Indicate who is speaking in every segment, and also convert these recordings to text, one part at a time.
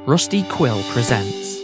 Speaker 1: Rusty Quill presents.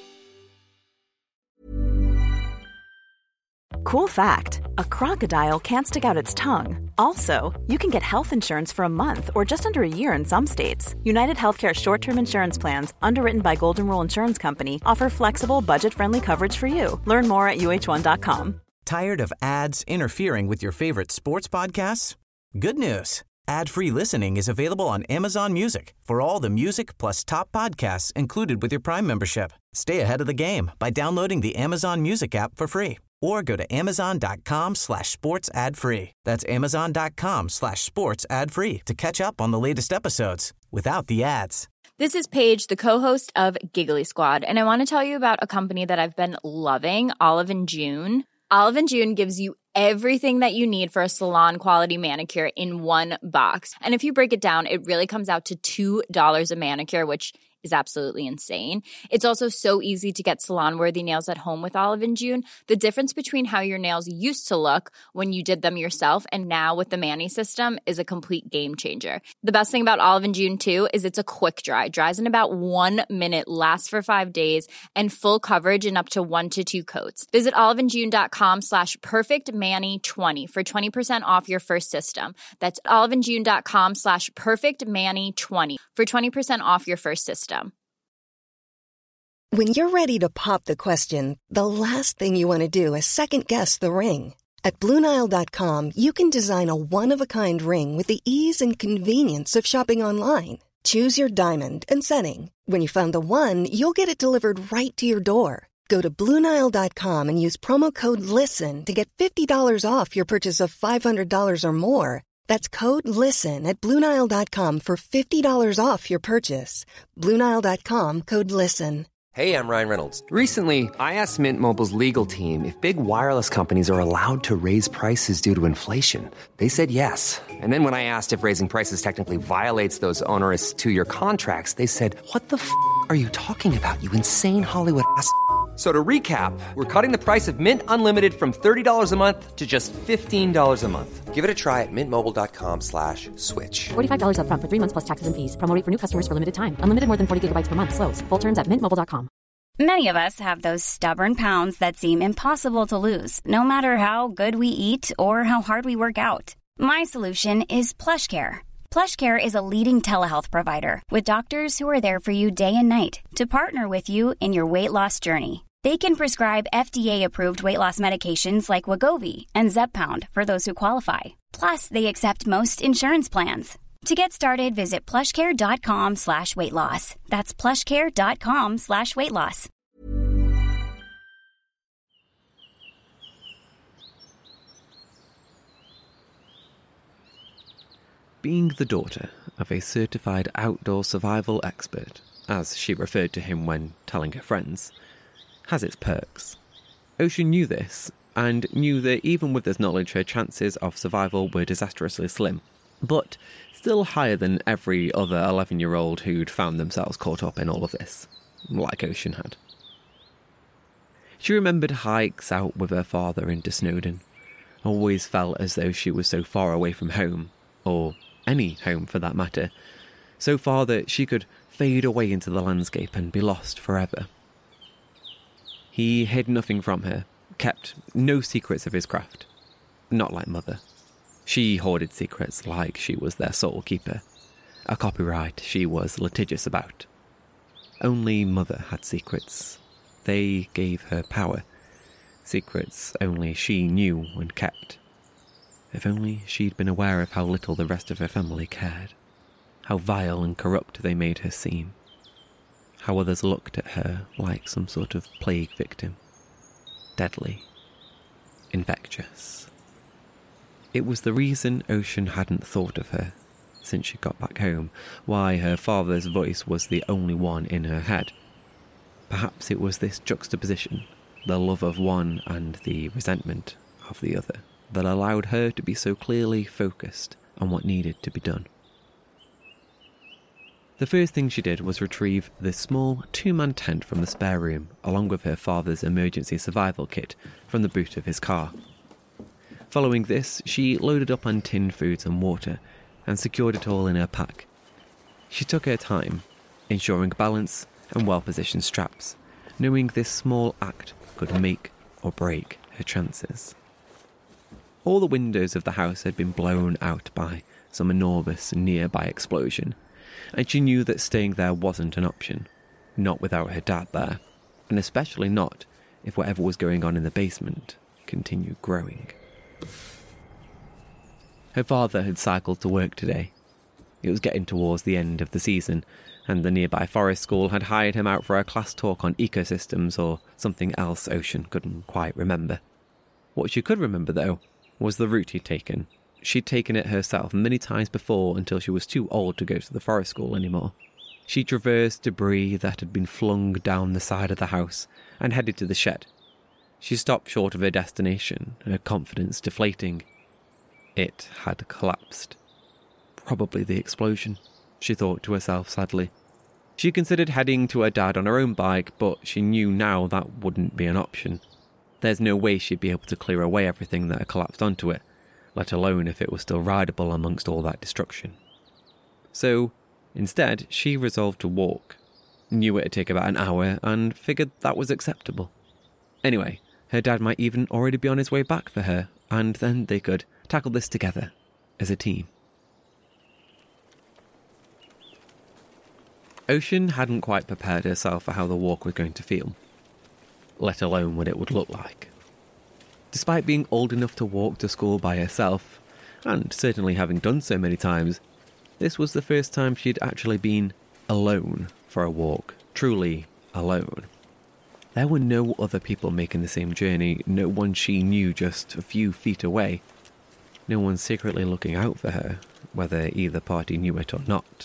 Speaker 2: Cool fact, a crocodile can't stick out its tongue. Also, you can get health insurance for a month or just under a year in some states. United Healthcare short-term insurance plans, underwritten by Golden Rule Insurance Company, offer flexible, budget-friendly coverage for you. Learn more at uh1.com.
Speaker 3: Tired of ads interfering with your favorite sports podcasts? Good news. Ad-free listening is available on Amazon Music for all the music plus top podcasts included with your Prime membership. Stay ahead of the game by downloading the Amazon Music app for free or go to amazon.com/sports ad free. That's amazon.com/sports ad free to catch up on the latest episodes without the ads.
Speaker 4: This is Paige, the co-host of Giggly Squad, and I want to tell you about a company that I've been loving, Olive & June. Olive & June gives you everything that you need for a salon-quality manicure in one box. And if you break it down, it really comes out to $2 a manicure, which is absolutely insane. It's also so easy to get salon-worthy nails at home with Olive & June. The difference between how your nails used to look when you did them yourself and now with the Mani system is a complete game changer. The best thing about Olive & June, too, is it's a quick dry. Dries in about 1 minute, lasts for 5 days, and full coverage in up to 1 to 2 coats. Visit oliveandjune.com/perfectmani20 for 20% off your first system. That's oliveandjune.com/perfectmani20 for 20% off your first system.
Speaker 5: When you're ready to pop the question, the last thing you want to do is second-guess the ring. At BlueNile.com, you can design a one-of-a-kind ring with the ease and convenience of shopping online. Choose your diamond and setting. When you find the one, you'll get it delivered right to your door. Go to BlueNile.com and use promo code LISTEN to get $50 off your purchase of $500 or more. That's code LISTEN at BlueNile.com for $50 off your purchase. BlueNile.com, code LISTEN.
Speaker 6: Hey, I'm Ryan Reynolds. Recently, I asked Mint Mobile's legal team if big wireless companies are allowed to raise prices due to inflation. They said yes. And then when I asked if raising prices technically violates those onerous 2-year contracts, they said, "What the f*** are you talking about, you insane Hollywood ass?" So to recap, we're cutting the price of Mint Unlimited from $30 a month to just $15 a month. Give it a try at mintmobile.com/switch.
Speaker 7: $45 up front for 3 months plus taxes and fees. Promo rate for new customers for limited time. Unlimited more than 40 gigabytes per month. Slows full terms at mintmobile.com.
Speaker 8: Many of us have those stubborn pounds that seem impossible to lose, no matter how good we eat or how hard we work out. My solution is PlushCare. PlushCare is a leading telehealth provider with doctors who are there for you day and night to partner with you in your weight loss journey. They can prescribe FDA-approved weight loss medications like Wegovy and Zepbound for those who qualify. Plus, they accept most insurance plans. To get started, visit plushcare.com/weight loss. That's plushcare.com/weight loss.
Speaker 9: Being the daughter of a certified outdoor survival expert, as she referred to him when telling her friends, has its perks. Ocean knew this, and knew that even with this knowledge her chances of survival were disastrously slim, but still higher than every other 11-year-old who'd found themselves caught up in all of this, like Ocean had. She remembered hikes out with her father into Snowdon, always felt as though she was so far away from home, or any home for that matter, so far that she could fade away into the landscape and be lost forever. He hid nothing from her, kept no secrets of his craft. Not like Mother. She hoarded secrets like she was their sole keeper. A copyright she was litigious about. Only Mother had secrets. They gave her power. Secrets only she knew and kept. If only she'd been aware of how little the rest of her family cared. How vile and corrupt they made her seem. How others looked at her like some sort of plague victim. Deadly. Infectious. It was the reason Ocean hadn't thought of her since she got back home, why her father's voice was the only one in her head. Perhaps it was this juxtaposition, the love of one and the resentment of the other, that allowed her to be so clearly focused on what needed to be done. The first thing she did was retrieve the small 2-man tent from the spare room, along with her father's emergency survival kit from the boot of his car. Following this, she loaded up on tinned foods and water, and secured it all in her pack. She took her time, ensuring balance and well-positioned straps, knowing this small act could make or break her chances. All the windows of the house had been blown out by some enormous nearby explosion, and she knew that staying there wasn't an option, not without her dad there, and especially not if whatever was going on in the basement continued growing. Her father had cycled to work today. It was getting towards the end of the season, and the nearby forest school had hired him out for a class talk on ecosystems or something else Ocean couldn't quite remember. What she could remember, though, was the route he'd taken. She'd taken it herself many times before until she was too old to go to the forest school anymore. She traversed debris that had been flung down the side of the house and headed to the shed. She stopped short of her destination, her confidence deflating. It had collapsed. Probably the explosion, she thought to herself sadly. She considered heading to her dad on her own bike, but she knew now that wouldn't be an option. There's no way she'd be able to clear away everything that had collapsed onto it, let alone if it was still rideable amongst all that destruction. So, instead, she resolved to walk. Knew it'd take about an hour and figured that was acceptable. Anyway, her dad might even already be on his way back for her, and then they could tackle this together, as a team. Ocean hadn't quite prepared herself for how the walk was going to feel, let alone what it would look like. Despite being old enough to walk to school by herself, and certainly having done so many times, this was the first time she'd actually been alone for a walk, truly alone. There were no other people making the same journey, no one she knew just a few feet away. No one secretly looking out for her, whether either party knew it or not.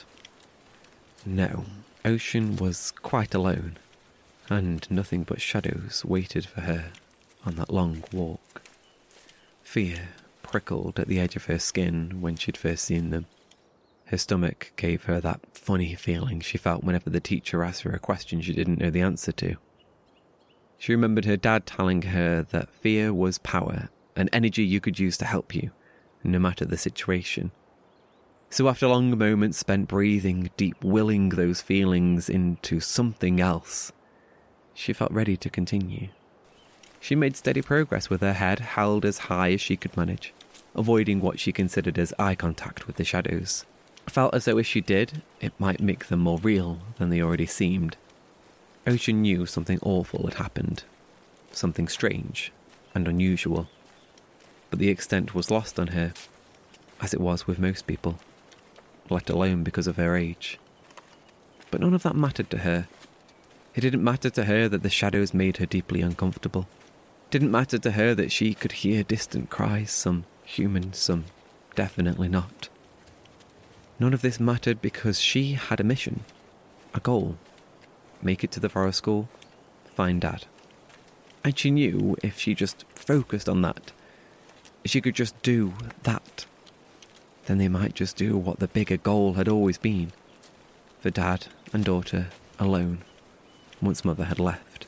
Speaker 9: No, Ocean was quite alone, and nothing but shadows waited for her on that long walk. Fear prickled at the edge of her skin when she'd first seen them. Her stomach gave her that funny feeling she felt whenever the teacher asked her a question she didn't know the answer to. She remembered her dad telling her that fear was power, an energy you could use to help you, no matter the situation. So after long moments spent breathing deep, willing those feelings into something else, she felt ready to continue. She made steady progress with her head held as high as she could manage, avoiding what she considered as eye contact with the shadows. Felt as though if she did, it might make them more real than they already seemed. Ocean knew something awful had happened, something strange and unusual, but the extent was lost on her, as it was with most people, let alone because of her age. But none of that mattered to her. It didn't matter to her that the shadows made her deeply uncomfortable. It didn't matter to her that she could hear distant cries, some human, some definitely not. None of this mattered because she had a mission, a goal. Make it to the forest school, find Dad. And she knew if she just focused on that, if she could just do that, then they might just do what the bigger goal had always been, for Dad and daughter alone, once Mother had left.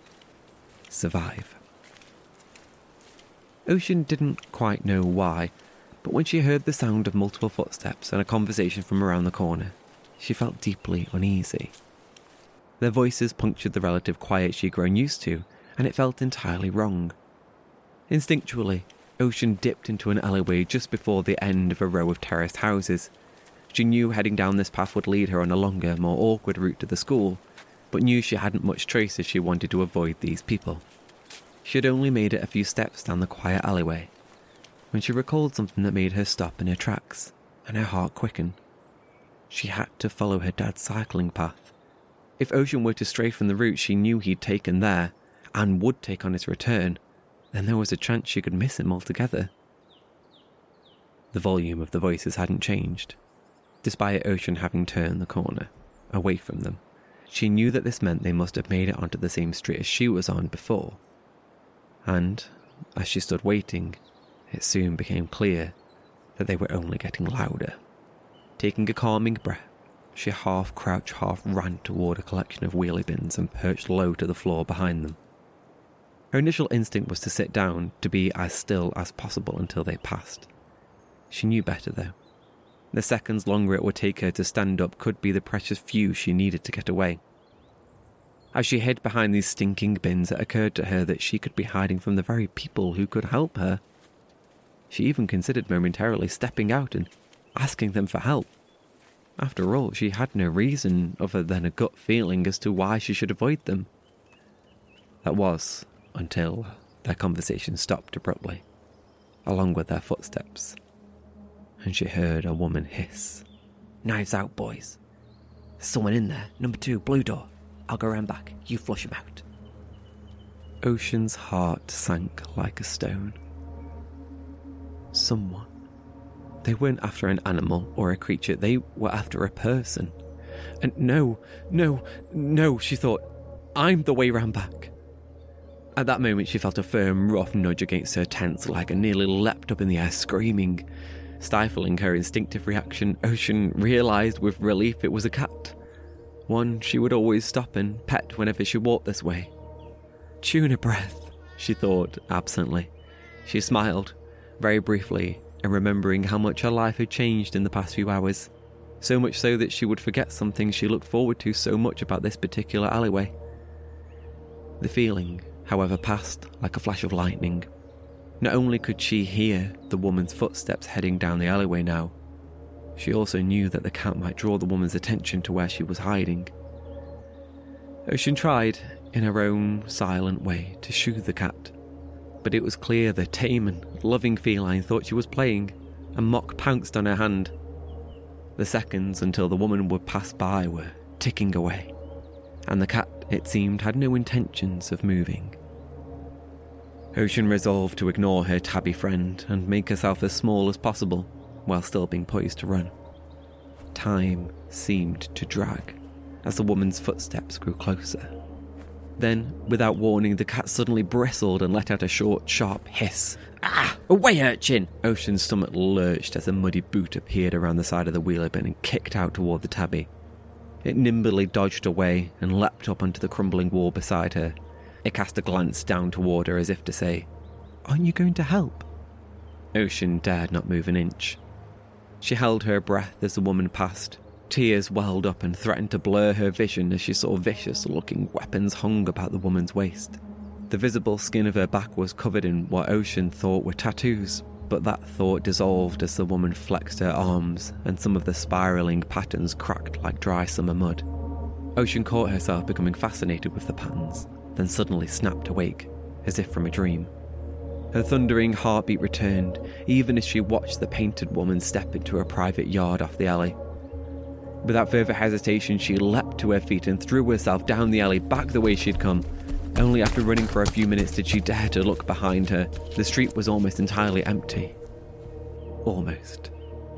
Speaker 9: Survive. Ocean didn't quite know why, but when she heard the sound of multiple footsteps and a conversation from around the corner, she felt deeply uneasy. Their voices punctured the relative quiet she'd grown used to, and it felt entirely wrong. Instinctually, Ocean dipped into an alleyway just before the end of a row of terraced houses. She knew heading down this path would lead her on a longer, more awkward route to the school, but knew she hadn't much choice if she wanted to avoid these people. She had only made it a few steps down the quiet alleyway when she recalled something that made her stop in her tracks and her heart quicken. She had to follow her dad's cycling path. If Ocean were to stray from the route she knew he'd taken there, and would take on his return, then there was a chance she could miss him altogether. The volume of the voices hadn't changed, despite Ocean having turned the corner, away from them. She knew that this meant they must have made it onto the same street as she was on before. And, as she stood waiting, it soon became clear that they were only getting louder. Taking a calming breath, she half crouched, half ran toward a collection of wheelie bins and perched low to the floor behind them. Her initial instinct was to sit down, to be as still as possible until they passed. She knew better, though. The seconds longer it would take her to stand up could be the precious few she needed to get away. As she hid behind these stinking bins, it occurred to her that she could be hiding from the very people who could help her. She even considered momentarily stepping out and asking them for help. After all, she had no reason other than a gut feeling as to why she should avoid them. That was until their conversation stopped abruptly, along with their footsteps, and she heard a woman hiss. "Knives out, boys. There's someone in there. Number 2, blue door. I'll go round back. You flush him out." Ocean's heart sank like a stone. Someone. They weren't after an animal or a creature. They were after a person. And no, she thought, I'm the way round back. At that moment, she felt a firm, rough nudge against her tense leg and nearly leapt up in the air, screaming. Stifling her instinctive reaction, Ocean realised with relief it was a cat. One she would always stop and pet whenever she walked this way. Tuna breath, she thought absently. She smiled, very briefly, and remembering how much her life had changed in the past few hours. So much so that she would forget something she looked forward to so much about this particular alleyway. The feeling, however, passed like a flash of lightning. Not only could she hear the woman's footsteps heading down the alleyway now, she also knew that the cat might draw the woman's attention to where she was hiding. Ocean tried, in her own silent way, to shoo the cat, but it was clear the tame and loving feline thought she was playing, and Mock pounced on her hand. The seconds until the woman would pass by were ticking away, and the cat, it seemed, had no intentions of moving. Ocean resolved to ignore her tabby friend and make herself as small as possible, while still being poised to run. Time seemed to drag as the woman's footsteps grew closer. Then, without warning, the cat suddenly bristled and let out a short, sharp hiss. "Ah! Away, urchin!" Ocean's stomach lurched as a muddy boot appeared around the side of the wheeler bin and kicked out toward the tabby. It nimbly dodged away and leapt up onto the crumbling wall beside her. It cast a glance down toward her as if to say, "Aren't you going to help?" Ocean dared not move an inch. She held her breath as the woman passed. Tears welled up and threatened to blur her vision as she saw vicious-looking weapons hung about the woman's waist. The visible skin of her back was covered in what Ocean thought were tattoos, but that thought dissolved as the woman flexed her arms and some of the spiralling patterns cracked like dry summer mud. Ocean caught herself becoming fascinated with the patterns, then suddenly snapped awake, as if from a dream. Her thundering heartbeat returned, even as she watched the painted woman step into her private yard off the alley. Without further hesitation, she leapt to her feet and threw herself down the alley back the way she'd come. Only after running for a few minutes did she dare to look behind her. The street was almost entirely empty. Almost.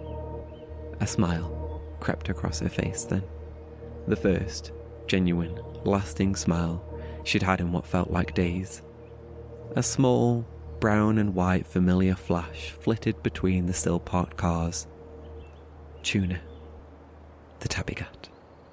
Speaker 9: A smile crept across her face then. The first, genuine, lasting smile she'd had in what felt like days. A small, brown and white familiar flash flitted between the still parked cars. Tuna. The tabby cat.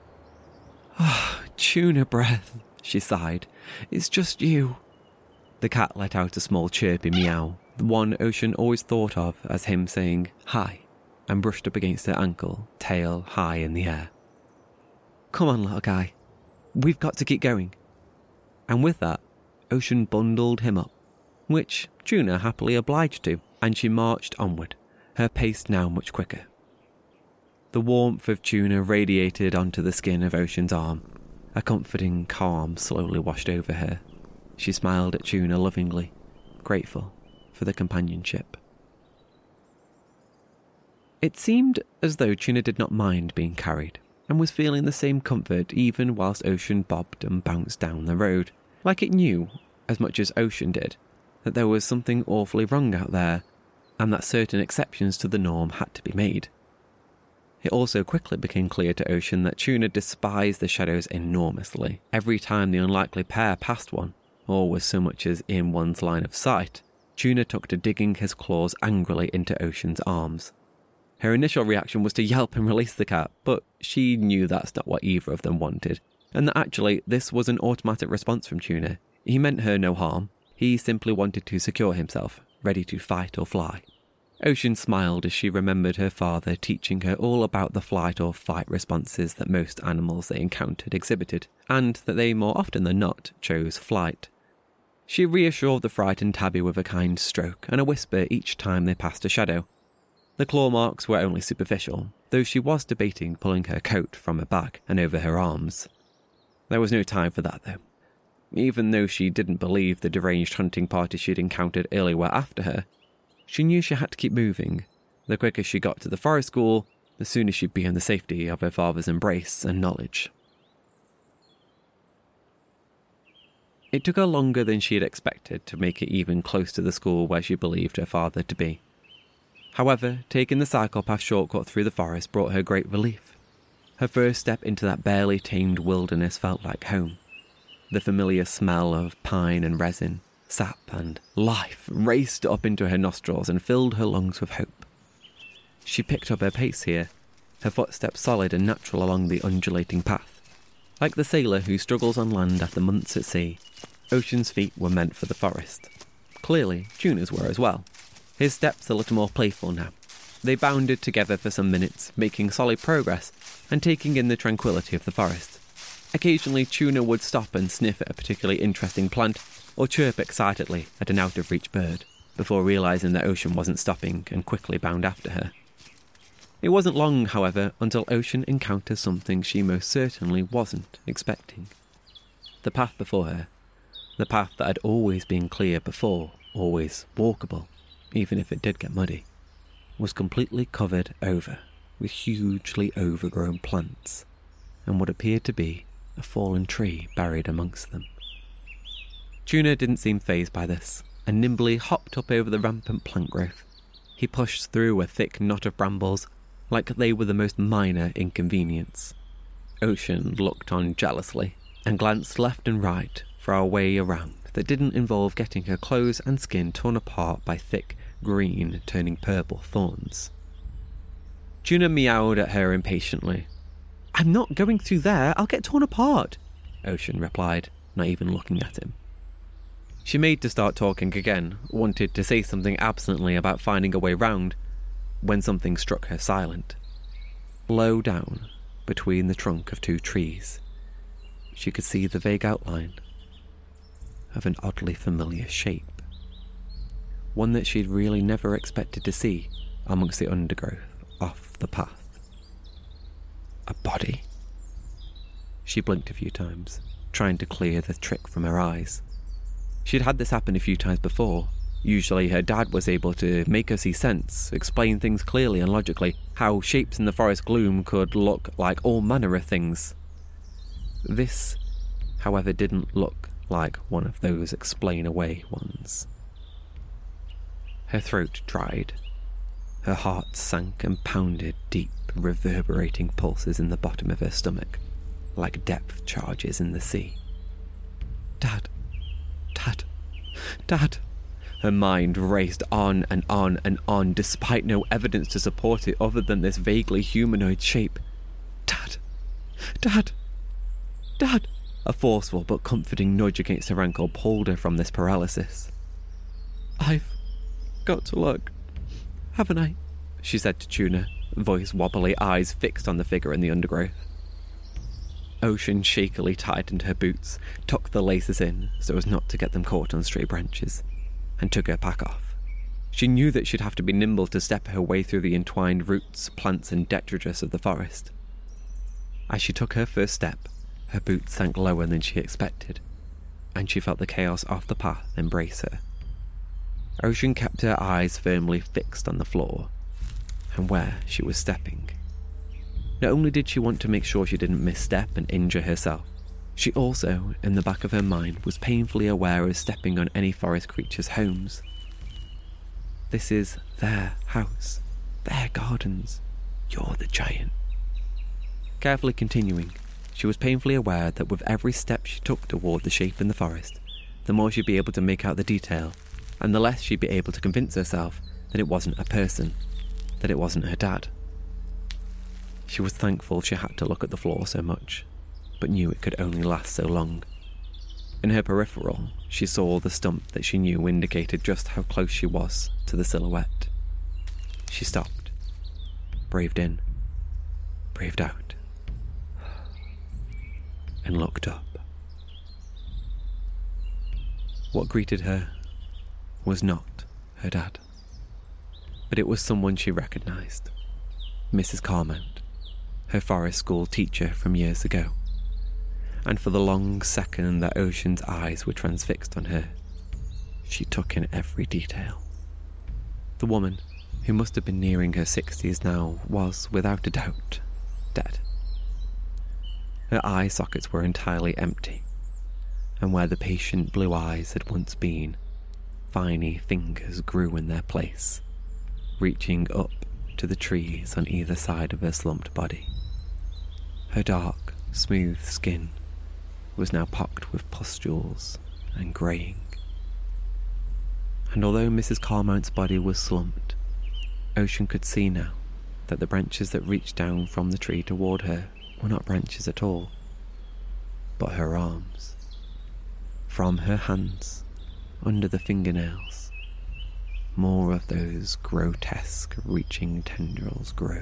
Speaker 9: "Ah, tuna breath," she sighed. "It's just you." The cat let out a small chirpy meow, the one Ocean always thought of as him saying hi, and brushed up against her ankle, tail high in the air. "Come on, little guy. We've got to keep going." And with that, Ocean bundled him up, which Tuna happily obliged to, and she marched onward, her pace now much quicker. The warmth of Tuna radiated onto the skin of Ocean's arm. A comforting calm slowly washed over her. She smiled at Tuna lovingly, grateful for the companionship. It seemed as though Tuna did not mind being carried, and was feeling the same comfort even whilst Ocean bobbed and bounced down the road, like it knew, as much as Ocean did, that there was something awfully wrong out there, and that certain exceptions to the norm had to be made. It also quickly became clear to Ocean that Tuna despised the shadows enormously. Every time the unlikely pair passed one, or was so much as in one's line of sight, Tuna took to digging his claws angrily into Ocean's arms. Her initial reaction was to yelp and release the cat, but she knew that's not what either of them wanted, and that actually this was an automatic response from Tuna. He meant her no harm. He simply wanted to secure himself, ready to fight or fly. Ocean smiled as she remembered her father teaching her all about the flight or fight responses that most animals they encountered exhibited, and that they more often than not chose flight. She reassured the frightened tabby with a kind stroke and a whisper each time they passed a shadow. The claw marks were only superficial, though she was debating pulling her coat from her back and over her arms. There was no time for that, though. Even though she didn't believe the deranged hunting party she'd encountered earlier were after her, she knew she had to keep moving. The quicker she got to the forest school, the sooner she'd be in the safety of her father's embrace and knowledge. It took her longer than she had expected to make it even close to the school where she believed her father to be. However, taking the cyclepath shortcut through the forest brought her great relief. Her first step into that barely tamed wilderness felt like home. The familiar smell of pine and resin, sap and life raced up into her nostrils and filled her lungs with hope. She picked up her pace here, her footsteps solid and natural along the undulating path. Like the sailor who struggles on land after months at sea, Ocean's feet were meant for the forest. Clearly, Juna's were as well. His steps a little more playful now. They bounded together for some minutes, making solid progress and taking in the tranquility of the forest. Occasionally, Tuna would stop and sniff at a particularly interesting plant or chirp excitedly at an out-of-reach bird, before realising that Ocean wasn't stopping and quickly bound after her. It wasn't long, however, until Ocean encountered something she most certainly wasn't expecting. The path before her, the path that had always been clear before, always walkable, even if it did get muddy, was completely covered over with hugely overgrown plants and what appeared to be a fallen tree buried amongst them. Tuna didn't seem fazed by this, and nimbly hopped up over the rampant plant growth. He pushed through a thick knot of brambles like they were the most minor inconvenience. Ocean looked on jealously and glanced left and right for a way around that didn't involve getting her clothes and skin torn apart by thick, green, turning purple thorns. Tuna meowed at her impatiently. "I'm not going through there, I'll get torn apart," Ocean replied, not even looking at him. She made to start talking again, wanted to say something absently about finding a way round, when something struck her silent. Low down, between the trunk of two trees, she could see the vague outline of an oddly familiar shape. One that she'd really never expected to see amongst the undergrowth off the path. A body. She blinked a few times, trying to clear the trick from her eyes. She'd had this happen a few times before. Usually her dad was able to make her see sense, explain things clearly and logically, how shapes in the forest gloom could look like all manner of things. This, however, didn't look like one of those explain-away ones. Her throat dried. Her heart sank and pounded deep, reverberating pulses in the bottom of her stomach, like depth charges in the sea. Dad. Dad. Dad. Her mind raced on and on and on, despite no evidence to support it other than this vaguely humanoid shape. Dad. Dad. Dad. A forceful but comforting nudge against her ankle pulled her from this paralysis. "I've got to look, haven't I?" she said to Tuna, voice wobbly, eyes fixed on the figure in the undergrowth. Ocean shakily tightened her boots, tucked the laces in so as not to get them caught on stray branches, and took her pack off. She knew that she'd have to be nimble to step her way through the entwined roots, plants and detritus of the forest. As she took her first step, her boots sank lower than she expected, and she felt the chaos off the path embrace her. Ocean kept her eyes firmly fixed on the floor, and where she was stepping. Not only did she want to make sure she didn't misstep and injure herself, she also, in the back of her mind, was painfully aware of stepping on any forest creature's homes. This is their house, their gardens. You're the giant. Carefully continuing, she was painfully aware that with every step she took toward the shape in the forest, the more she'd be able to make out the detail, and the less she'd be able to convince herself that it wasn't a person, that it wasn't her dad. She was thankful she had to look at the floor so much, but knew it could only last so long. In her peripheral, she saw the stump that she knew indicated just how close she was to the silhouette. She stopped, breathed in, breathed out, and looked up. What greeted her was not her dad, but it was someone she recognised, Mrs. Carmount, her forest school teacher from years ago. And for the long second that Ocean's eyes were transfixed on her, she took in every detail. The woman, who must have been nearing her 60s now, was, without a doubt, dead. Her eye sockets were entirely empty, and where the patient blue eyes had once been, viney fingers grew in their place, reaching up to the trees on either side of her slumped body. Her dark, smooth skin was now pocked with pustules and greying. And although Mrs. Carmount's body was slumped, Ocean could see now that the branches that reached down from the tree toward her were not branches at all, but her arms. From her hands, under the fingernails, more of those grotesque reaching tendrils grew.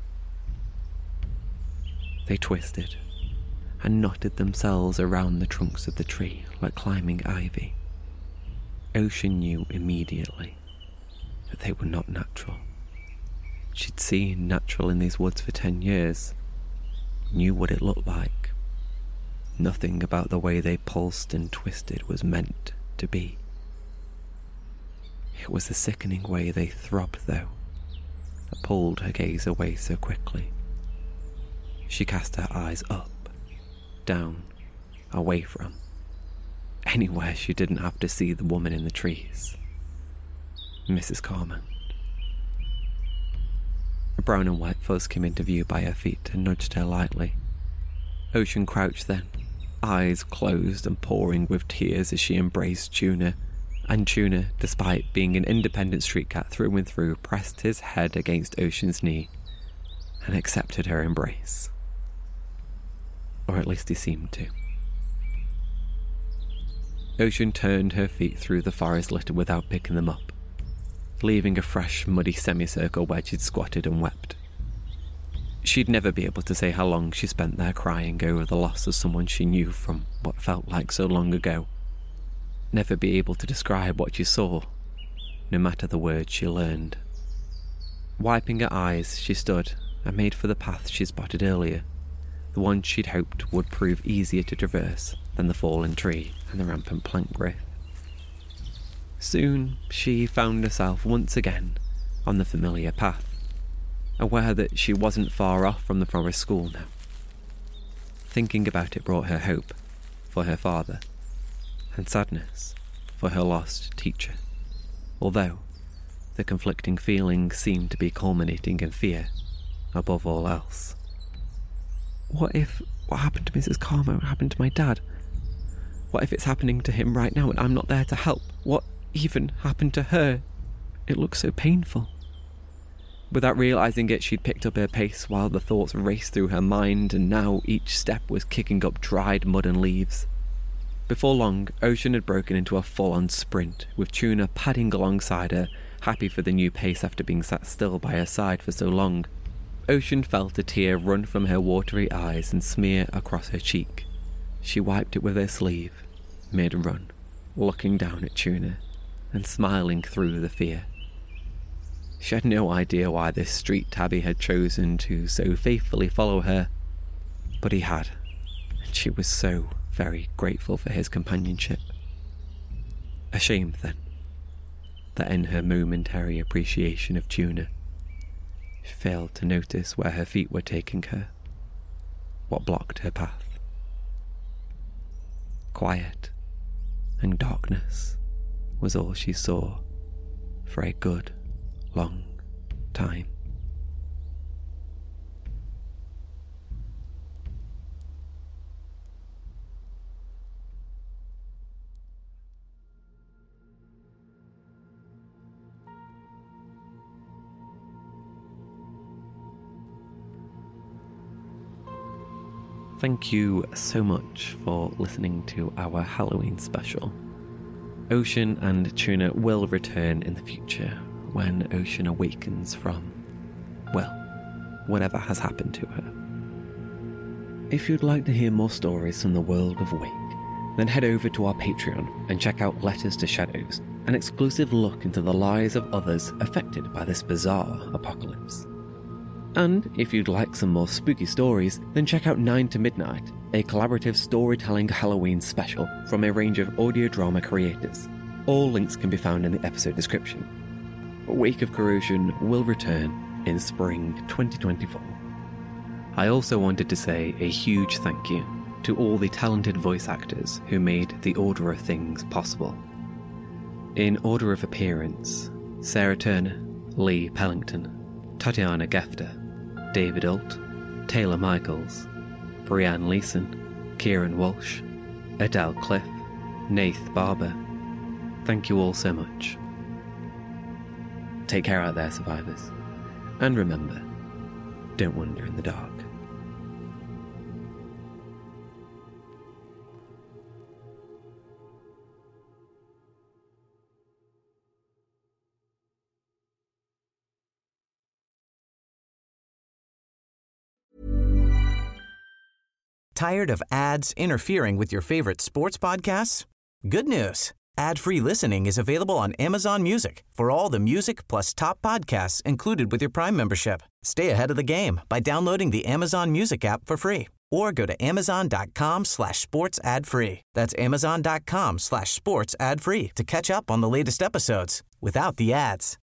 Speaker 9: They twisted and knotted themselves around the trunks of the tree like climbing ivy. Ocean knew immediately that they were not natural. She'd seen natural in these woods for 10 years, knew what it looked like. Nothing about the way they pulsed and twisted was meant to be. It was the sickening way they throbbed, though, that pulled her gaze away so quickly. She cast her eyes up, down, away from, anywhere she didn't have to see the woman in the trees. Mrs. Carmount. A brown and white fuzz came into view by her feet and nudged her lightly. Ocean crouched then, eyes closed and pouring with tears as she embraced Tuna. And Tuna, despite being an independent street cat through and through, pressed his head against Ocean's knee and accepted her embrace. Or at least he seemed to. Ocean turned her feet through the forest litter without picking them up, leaving a fresh, muddy semicircle where she'd squatted and wept. She'd never be able to say how long she spent there crying over the loss of someone she knew from what felt like so long ago. Never be able to describe what she saw, no matter the words she learned. Wiping her eyes, she stood and made for the path she spotted earlier, the one she'd hoped would prove easier to traverse than the fallen tree and the rampant plant growth. Soon she found herself once again on the familiar path, aware that she wasn't far off from the forest school now. Thinking about it brought her hope for her father, and sadness for her lost teacher, although the conflicting feelings seemed to be culminating in fear above all else. What if what happened to Mrs. Carmount happened to my dad? What if it's happening to him right now and I'm not there to help? What even happened to her? It looks so painful. Without realising it, she'd picked up her pace while the thoughts raced through her mind, and now each step was kicking up dried mud and leaves. Before long, Ocean had broken into a full-on sprint, with Tuna padding alongside her, happy for the new pace after being sat still by her side for so long. Ocean felt a tear run from her watery eyes and smear across her cheek. She wiped it with her sleeve, mid-run, looking down at Tuna and smiling through the fear. She had no idea why this street tabby had chosen to so faithfully follow her, but he had, and she was so very grateful for his companionship. Ashamed, then, that in her momentary appreciation of Tuna, she failed to notice where her feet were taking her, what blocked her path. Quiet and darkness was all she saw for a good, long time. Thank you so much for listening to our Halloween special. Ocean and Tuna will return in the future when Ocean awakens from, well, whatever has happened to her. If you'd like to hear more stories from the world of Wake, then head over to our Patreon and check out Letters to Shadows, an exclusive look into the lives of others affected by this bizarre apocalypse. And if you'd like some more spooky stories, then check out 9 to Midnight, a collaborative storytelling Halloween special from a range of audio drama creators. All links can be found in the episode description. Wake of Corrosion will return in spring 2024. I also wanted to say a huge thank you to all the talented voice actors who made the Order of Things possible. In order of appearance, Sarah Turner, Lee Pellington, Tatiana Gefter, David Alt, Taylor Michaels, Brianne Leeson, Kieran Walsh, Adele Cliff, Nath Barber. Thank you all so much. Take care out there, survivors. And remember, don't wander in the dark.
Speaker 3: Tired of ads interfering with your favorite sports podcasts? Good news. Ad-free listening is available on Amazon Music for all the music plus top podcasts included with your Prime membership. Stay ahead of the game by downloading the Amazon Music app for free or go to amazon.com/sports ad free. That's amazon.com/sports ad free to catch up on the latest episodes without the ads.